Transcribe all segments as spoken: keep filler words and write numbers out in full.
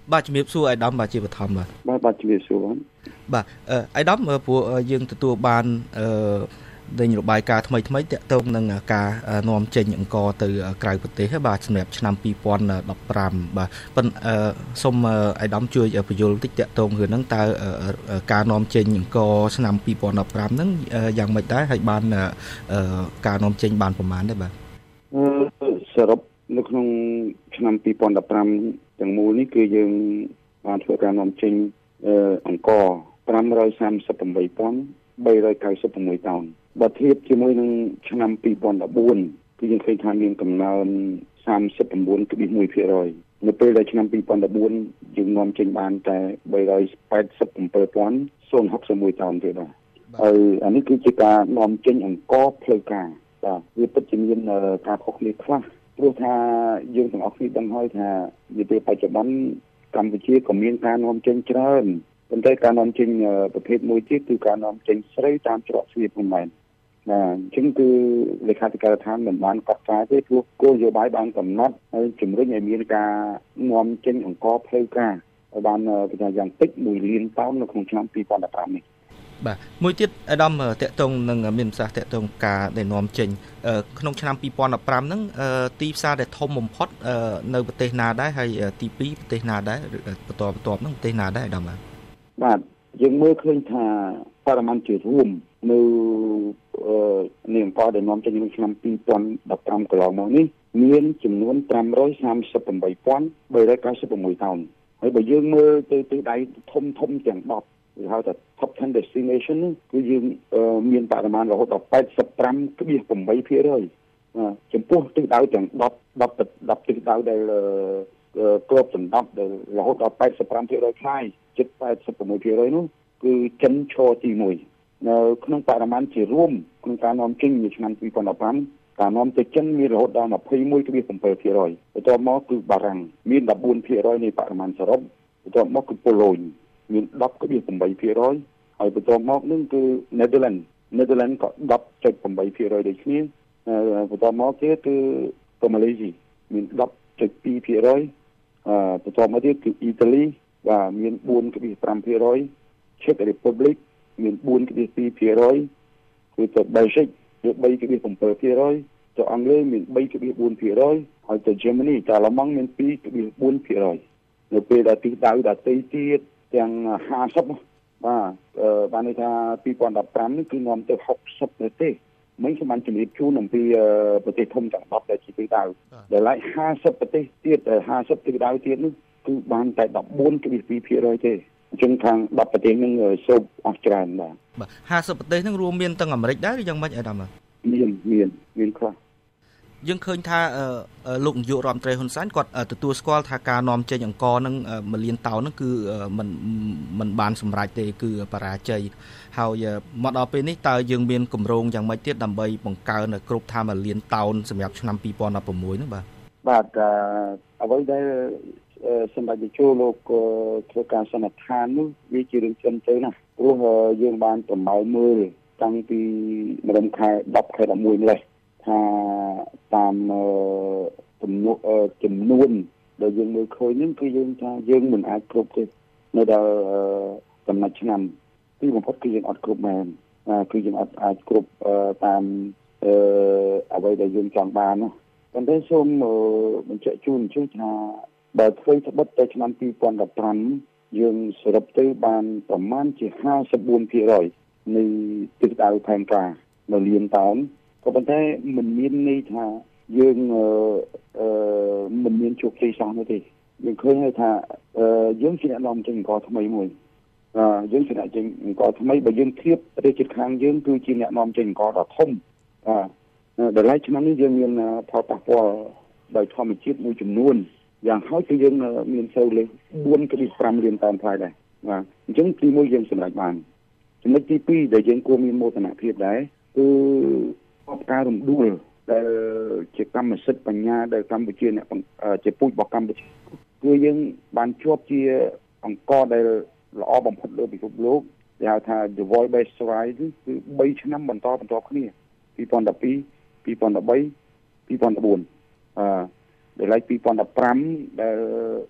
បាទជំរាបសួរអាយដាមបាទជាបឋមបាទបាទបាទជំរាបសួរបាទអាយដាមព្រោះយើងទទួលបានអឺដែលរបាយការណ៍ថ្មីថ្មីតាក់ទងនឹងការនាំចេញអង្គរទៅក្រៅប្រទេសបាទសម្រាប់ឆ្នាំពីរពាន់ដប់ប្រាំបាទប៉ុន្តែសូមអាយដាមជួយបញ្យល់បន្តិចតាក់ទងរឿងហ្នឹងតើការនាំចេញអង្គរឆ្នាំពីរពាន់ដប់ប្រាំហ្នឹងយ៉ាងម៉េចដែរហើយបានការនាំចេញបានប្រមាណដែរបាទសរុបនៅក្នុងឆ្នាំពីរពាន់ដប់ប្រាំទាំងមូលនេះគឺយើងបានធ្វើការនាំចេញអង្គរប្រាំរយសាមសិបប្រាំបីពាន់បីរយកៅសិបប្រាំមួយតោនបើធៀបជាមួយនឹងឆ្នាំពីរពាន់ដប់បួនគឺយើងឃើញថាមានកំណើនសាមសិបប្រាំបួនភាគមួយភាគរយ នៅពេលដែលឆ្នាំពីរពាន់ដប់បួនយើងនាំចេញបានតែបីរយប៉ែតសិបប្រាំបីពាន់ហកសិបមួយតោនទេបាទហើយអានេះគឺជាការនាំចេញអង្គរផ្លូវការបាទវាពិតជាមានការខុសគ្នាខ្លះព្រោះថាយើងទាំងអស់គ្នាដឹងហើយថានាពេលបច្ចុប្បន្នកម្ពុជាក៏មានការនាំចេញច្រើនប៉ុន្តែការនាំចេញប្រភេទមួយទៀតគឺការនាំចេញស្រូវតាមច្រកទ្វារព្រំដែនបាទអញ្ចឹងគឺលេខាធិការដ្ឋានមិនបានកត់ត្រាទេព្រោះគោលនយោបាយបានកំណត់ហើយជំរុញឲ្យមានការនាំចេញអង្គរផ្លូវការឲ្យបានប្រហែលយ៉ាងតិចមួយលានតោននៅក្នុងឆ្នាំពីរពាន់ដប់ប្រាំនេះបាទមួយទៀតអាដាមតកតងនឹងមានប្រសាសន៍តកតងការដែលនាំចេញក្នុងឆ្នាំពីរពាន់ដប់ប្រាំហ្នឹងទីផ្សារដែលធំបំផុតនៅប្រទេសណាដែរហើយទីពីរប្រទេសណាដែរបន្តបន្ទាប់ហ្នឹងប្រទេសណាដែរអាដាមបាទបាទយើងមើលឃើញថាបរិមាណជារួមនៅនៃអង្គរដែលនាំចេញក្នុងឆ្នាំពីរពាន់ដប់ប្រាំកន្លងមកនេះមានចំនួនប្រាំរយសាមសិបប្រាំបីពាន់បីរយកៅសិបប្រាំមួយតោនហើយបើយើងមើលទៅទិសដៅធំធំទាំងដប់គេហៅថា top ten destination គឺយើងមានបរិមាណរហូតដល់ប៉ែតសិបប្រាំភាគប្រាំបីភាគរយចំពោះទិសដៅទាំងដប់ដប់ដប់ទិសដៅដែលគ្របដណ្ដប់ដែលរហូតដល់ប៉ែតសិបប្រាំភាគរយខ្លាយជិតប៉ែតសិបប្រាំមួយភាគរយនោះគឺចិនឈរទីមួយនៅក្នុងបរិមាណជារួមក្នុងការនាំចេញនៅឆ្នាំពីរពាន់ដប់ប្រាំការនាំទៅចិនមានរហូតដល់ยี่สิบเอ็ดจุดเจ็ดភាគរយបន្ទាប់មកគឺបារាំងមានสิบสี่ភាគរយនៃបរិមាណសរុបបន្ទាប់មកគឺប៉ូឡូញមាន tenจุดแปดភាគរយហើយបន្ទាប់មកនឹងគឺ Netherlands Netherlands ក៏ tenจุดแปดភាគរយដូចគ្នាបន្ទាប់មកទៀតគឺទៅម៉ាឡេស៊ីមាន tenจุดtwoភាគរយអឺបន្ទាប់មកទៀតគឺអ៊ីតាលីបាទមាន fourจุดfiveភាគរយ Czech Republic មាន fourจุดtwoភាគរយគឺទៅ Belgium មាន threeจุดsevenភាគរយទៅអង់គ្លេសមាន threeจุดfourភាគរយហើយទៅ Germany ទៅអាល្លឺម៉ង់មាន twoจุดfourភាគរយនៅពេលដែលទីដៅដទៃទៀតទាំងfiftyបាទបានន័យថាពីរពាន់ដប់ប្រាំនេះគឺនាំទៅsixtyប្រទេសមិញខ្ញុំបានជំរាបជូនអំពីប្រទេសធំទាំងtenដែលជាទីដៅដែលឡែកfiftyប្រទេសទៀតfiftyទីដៅទៀតនោះគឺបានតែfourteenจุดtwoភាគរយទេអញ្ចឹងខាងtenប្រទេសនឹងសូបអស់ច្រើនបាទបាទfiftyប្រទេសហ្នឹងរួមមានទាំងអាមេរិកដែរឬយ៉ាងម៉េចអាដាមមានមានមានខ្លះយើងឃើញថាលោកនាយករដ្ឋមន្ត្រីហ៊ុនសែនគាត់ទទួលស្គាល់ថាការនាំចេញអង្គរនឹងមួយលានតោនហ្នឹងគឺมันมันបានសម្រេចទេគឺបរាជ័យហើយមកដល់ពេលនេះតើយើងមានគម្រោងយ៉ាងម៉េចទៀតដើម្បីបង្កើនគ្រប់ថាមួយលានតោនសម្រាប់ឆ្នាំពីរពាន់ដប់ប្រាំមួយហ្នឹងបាទបាទអ្វីដែលសម្រាប់ជួលោកធ្វើការសន្និដ្ឋាននោះវាជារឿងចិនទៅណាព្រោះយើងបានប្រមាណមើលតាំងពីម្ដងខែtenខែelevenម្លេះថាតាមចំនួនចំនួនដែលយើងមើលឃើញហ្នឹងគឺយើងថាយើងមិនអាចគ្រប់ទេនៅដល់កំណត់ឆ្នាំទីបំផុតគឺយើងអត់គ្រប់មែនគឺយើងអត់អាចគ្រប់តាមអ្វីដែលយើងចង់បានណាប៉ុន្តែសូមបញ្ជាក់ជូនជឿថាបើធ្វើត្បិតតែឆ្នាំពីរពាន់ដប់ប្រាំយើងសរុបទៅបានប្រមាណជាfifty-fourភាគរយនៃទិសដៅផែនការនៅលានតោនក៏ប៉ុន្តែមិនមានន័យថាយើងអឺមិនមានជោគជ័យសោះនោះទេយើងឃើញហើយថាយើងជាអ្នកនាំចេញអង្គរថ្មីមួយអឺយើងជាអ្នកចេញអង្គរថ្មីបើយើងធៀបប្រទេសជិតខាងយើងគឺជាអ្នកនាំចេញអង្គរដ៏ធំអឺដល់ឡែកឆ្នាំនេះយើងមានផលប៉ះពាល់ដោយធម្មជាតិមួយចំនួនយ៉ាងហោចគឺយើងមានសូវលេខfourจุดfiveលានតោនផ្លែដែរបាទអញ្ចឹងទីមួយយើងសម្រេចបានចំណុចទីពីរដែលយើងគួរមានមោទនភាពដែរគឺការរំដួលដែលជាកម្មសិទ្ធិបញ្ញាដែលកម្ពុជាអ្នកជាពូជរបស់កម្ពុជាគឺយើងបានជាប់ជាអង្គរដែលល្អបំផុតលើពិភពលោកគេហៅថា The World Best Ride គឺthreeឆ្នាំបន្តបន្តគ្នាtwenty twelve twenty thirteen twenty fourteenអឺដែលឡែកtwenty fifteenដែល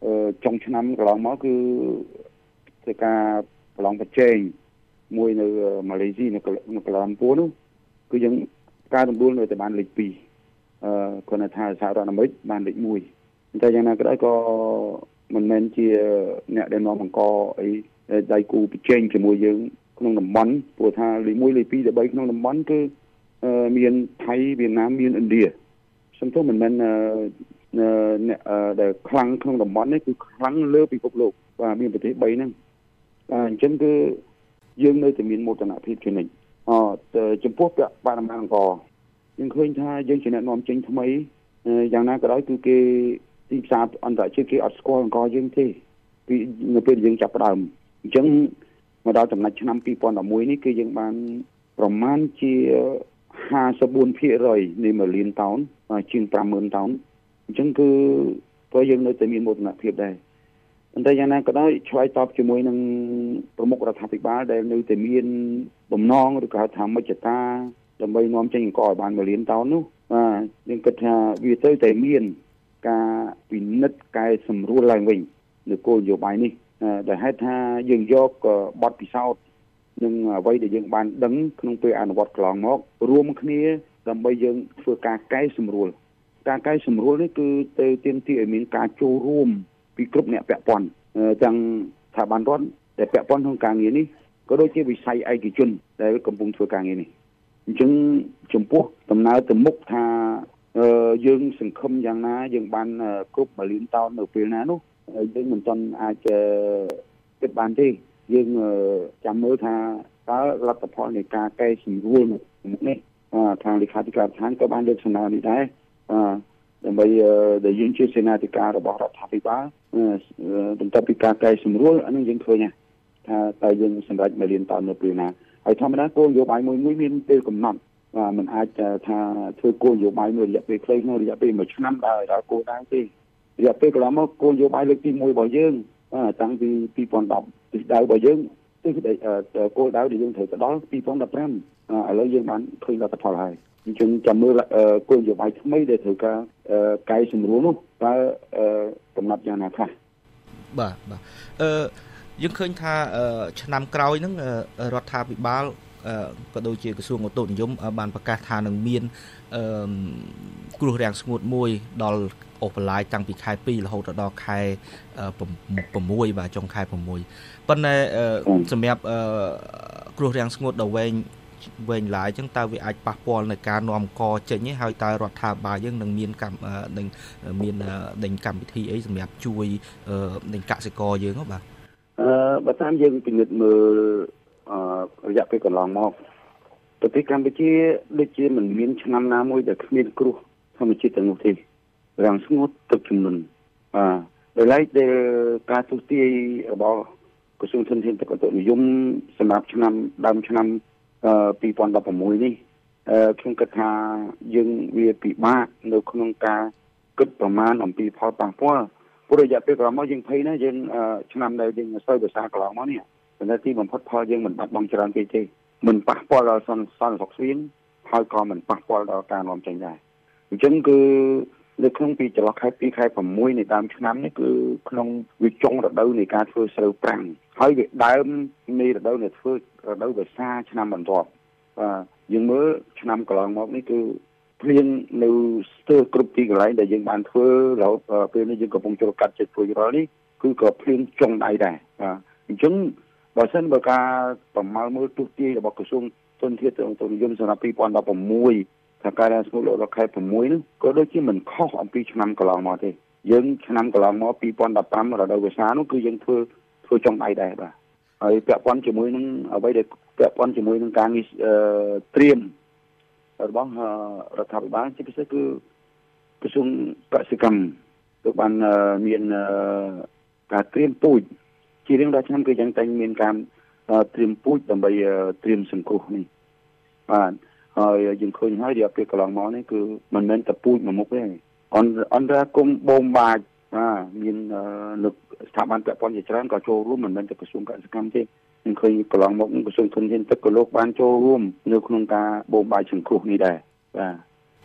ចុងឆ្នាំកន្លងមកគឺធ្វើការប្រឡងប្រជែងមួយនៅម៉ាឡេស៊ីនៅនៅកូឡាឡាំពួរនោះគឺយើងការដំដួលនៅតែបានលេខពីរអឺគាត់ថាសហរដ្ឋអាមេរិកបានលេខមួយតែយ៉ាងណាក៏ដោយក៏មិនមែនជាអ្នកដែលនាំបង្កអីដៃគូប្រជែងជាមួយយើងក្នុងតំបន់ព្រោះថាលេខមួយលេខពីរលេខបីក្នុងតំបន់គឺមានថៃវៀតណាមមានឥណ្ឌាសំទោសមិនមែនអ្នកដែលខ្លាំងក្នុងតំបន់នេះគឺខ្លាំងលើពិភពលោកបាទមានប្រទេសបីហ្នឹងបាទអញ្ចឹងគឺយើងនៅតែមានមោទនភាពជានិច្ចអចំពោះពាក់បរិមាណអង្គយើងឃើញថាយើងជាអ្នកនាំចេញថ្មីយ៉ាងណាក៏ដោយគឺគេទីផ្សារអន្តរជាតិគេអត់ស្គាល់អង្គយើងទេពីនៅពេលយើងចាប់ផ្ដើមអញ្ចឹងមកដល់ចំណុចឆ្នាំពីរពាន់ដប់មួយនេះគឺយើងបានប្រមាណជាห้าสิบสี่ភាគរយ នៃមួយលានតោនជាងប្រាំម៉ឺនតោនអញ្ចឹងគឺក៏យើងនៅតែមានមោទនភាពដែរប៉ុន្តែយ៉ាងណាក៏ដោយឆ្លើយតបជាមួយនឹងប្រមុខរដ្ឋាភិបាលដែលនៅតែមានបំណងឬក៏ហៅថាមជ្ឈតាដើម្បីនាំចេញអង្គឲ្យបានមួយលានតោននោះបាទយើងគិតថាវាទៅតែមានការពិនិត្យកែសម្រួលឡើងវិញនៅគោលនយោបាយនេះដែលហេតុថាយើងយកបទពិសោធន៍នឹងអ្វីដែលយើងបានដឹងក្នុងពេលអនុវត្តកន្លងមករួមគ្នាដើម្បីយើងធ្វើការកែសម្រួលការកែសម្រួលនេះគឺទៅទាមទារឲ្យមានការចូលរួមពីគ្រប់អ្នកពាក់ព័ន្ធទាំងស្ថាប័នរដ្ឋដែលពាក់ព័ន្ធក្នុងការងារនេះក៏ដូចជាវិស័យឯកជនដែលកំពុងធ្វើការងារនេះអញ្ចឹងចំពោះដំណើរទៅមុខថាយើងសង្ឃឹមយ៉ាងណាយើងបានគ្រប់មួយលានតោននៅពេលណានោះយើងមិនទាន់អាចគិតបានទេយើងចាំមើលថាតើលទ្ធផលនៃការកែសម្រួលនេះខាងលេខាធិការដ្ឋានក៏បានលើកសំណើនេះដែរដើម្បីដែលយើងជាសេនាធិការរបស់រដ្ឋាភិបាលបន្ទាប់ពីការកែសម្រួលអានេះយើងឃើញថាតើយើងសម្រេចមួយលានតោននៅពេលណាហើយធម្មតាគោលនយោបាយមួយមួយមានពេលកំណត់បាទมันអាចថាធ្វើគោលនយោបាយមួយរយៈពេលខ្លីក្នុងរយៈពេលមួយឆ្នាំដែរដល់គោលដៅទេរយៈពេលកន្លងមកគោលនយោបាយលើកទីមួយរបស់យើងតាំងពីពីរពាន់ដប់ទិសដៅរបស់យើងគឺគោលដៅដែលយើងត្រូវទៅដល់ពីរពាន់ដប់ប្រាំឥឡូវយើងបានឃើញលទ្ធផលហើយអញ្ចឹងចាំមើលគោលនយោបាយថ្មីដែលត្រូវការកែសម្រួលនោះតើកំណត់យ៉ាងណាខ្លះបាទបាទអឺយើងឃើញថាឆ្នាំក្រោយហ្នឹងរដ្ឋាភិបាលក៏ដូចជាក្រសួងឧតុនិយមបានប្រកាសថានឹងមានគ្រោះរាំងស្ងួតមួយដល់អូសបន្លាយតាំងពីខែពីររហូតដល់ខែ៦បាទចុងខែ៦ប៉ុន្តែសម្រាប់គ្រោះរាំងស្ងួតដល់វែងវែងឡាយអញ្ចឹងតើវាអាចប៉ះពាល់នៅការនាំកចេញឯហើយតើរដ្ឋាភិបាលយើងនឹងមានកម្មនឹងមានដេញកម្មវិធីអីសម្រាប់ជួយដេញកសិករយើងបាទអឺបើតាមយើងពិនិត្យមើលរយៈពេលកន្លងមកប្រទេសកម្ពុជាដូចជាមិនមានឆ្នាំណាមួយដែលគ្មានគ្រោះធម្មជាតិទាំងនោះទេរាំងស្ងួតទឹកជំនន់បាទដោយឡែកដែលការទូទាយរបស់ក្រសួងធនធានទឹកឧតុនិយមសម្រាប់ឆ្នាំដើមឆ្នាំពីរពាន់ដប់ប្រាំមួយនេះខ្ញុំគិតថាយើងវាពិបាកនៅក្នុងការគិតប្រមាណអំពីផលប៉ះពាល់ព្រោះរយៈពេលកន្លងមកយើងភ័យណាយើងឆ្នាំដែលយើងសូវភាសាកន្លងមកនេះប៉ុន្តែទីបំផុតផលយើងមិនបាត់បង់ច្រើនពេកទេមិនប៉ះពាល់ដល់សន្តិសុខស្បៀងហើយក៏មិនប៉ះពាល់ដល់ការនាំចេញដែរអញ្ចឹងគឺនៅក្នុងពីចន្លោះខែពីរខែប្រាំមួយនៃដើមឆ្នាំនេះគឺក្នុងវាចុងរដូវនៃការធ្វើស្រូវប្រាំងហើយវាដើមនៃរដូវនៃធ្វើរដូវវស្សាឆ្នាំបន្ទាប់បាទយើងមើលឆ្នាំកន្លងមកនេះគឺភ្លៀងនៅស្ទើរគ្រប់ទីកន្លែងដែលយើងបានធ្វើរហូតពេលនេះយើងកំពុងចូលកាត់ចិត្តធ្វើរាល់នេះគឺក៏ភ្លៀងចុងដៃដែរបាទអញ្ចឹងបើសិនបើការប្រមាលមើលទូទាយរបស់ក្រសួងធនធានទឹកឧតុនិយមសម្រាប់ពីរពាន់ដប់ប្រាំមួយថាការរាំងស្ងួតដល់ខែប្រាំមួយនោះក៏ដូចជាមិនខុសអំពីឆ្នាំកន្លងមកទេយើងឆ្នាំកន្លងមកពីរពាន់ដប់ប្រាំរដូវវស្សានោះគឺយើងធ្វើធ្វើចុងដៃដែរបាទហើយពាក់ព័ន្ធជាមួយនឹងអ្វីដែលពាក់ព័ន្ធជាមួយនឹងការងារត្រៀមរបស់រដ្ឋាភិបាលជាពិសេសគឺក្រសួងកសិកម្មគឺបានមានការត្រៀមពូជជារៀងរាល់ឆ្នាំគឺយ៉ាងតែមានការត្រៀមពូជដើម្បីត្រៀមសង្គ្រោះនេះបាទហើយយើងឃើញហើយរយៈពេលកន្លងមកនេះគឺមិនមែនតែពូជមួយមុខទេអន្តអន្តរកម្មបូមបាចបាទមាននៅស្ថាប័នពាក់ព័ន្ធជាច្រើនក៏ចូលរួមមិនមែនតែក្រសួងកសិកម្មទេខ្ញុំឃើញកន្លងមកក្រសួងធនធានទឹកក៏លោកបានចូលរួមនៅក្នុងការបូមបាចសង្គ្រោះនេះដែរបាទបាទ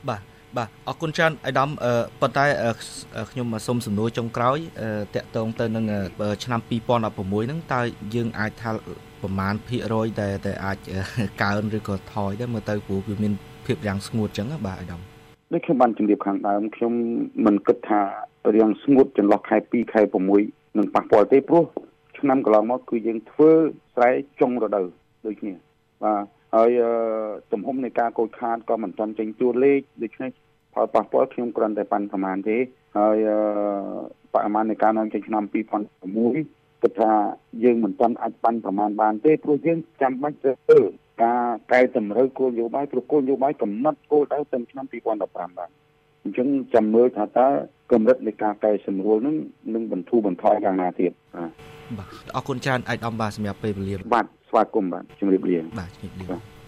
បាទអរគុណច្រើនអាយដាមប៉ុន្តែខ្ញុំសូមសំណួរចុងក្រោយតាក់ទងទៅនឹងឆ្នាំពីរពាន់ដប់ប្រាំមួយហ្នឹងតើយើងអាចថាប្រមាណភាគរយដែលតែអាចកើនឬក៏ថយដែរមើលទៅព្រោះវាមានភាពរាំងស្ងួតអញ្ចឹងបាទអាយដាមដូចខ្ញុំបានជម្រាបខាងដើមខ្ញុំមិនគិតថារាំងស្ងួតចន្លោះខែពីរខែប្រាំមួយនឹងប៉ះពាល់ទេព្រោះឆ្នាំកន្លងមកគឺយើងធ្វើស្រែចុងរដូវដូចគ្នាបាទហើយទំហំនៃការកូចខាតក៏មិនទាន់ចេញតួលេខដូច្នេះផលប៉ះពាល់ខ្ញុំគ្រាន់តែប៉ាន់ប្រមាណទេហើយបរិមាណនៃការនាំចេញឆ្នាំពីរពាន់ប្រាំមួយគិតថាយើងមិនទាន់អាចប៉ាន់ប្រមាណបានទេព្រោះយើងចាំបាច់ធ្វើការកែតម្រូវគោលនយោបាយព្រោះគោលនយោបាយកំណត់គោលដៅទៅឆ្នាំពីរពាន់ដប់ប្រាំបាទអញ្ចឹងចាំមើលថាតើកម្រិតនៃការកែសម្រួលនឹងនឹងបន្ធូរបន្ថយយ៉ាងណាទៀតបាទអរគុណច្រើនអាយដាមបាទសម្រាប់ពេលវេលាបាទស្វាគមន៍បាទជំរាបលាបាទជំរាបលា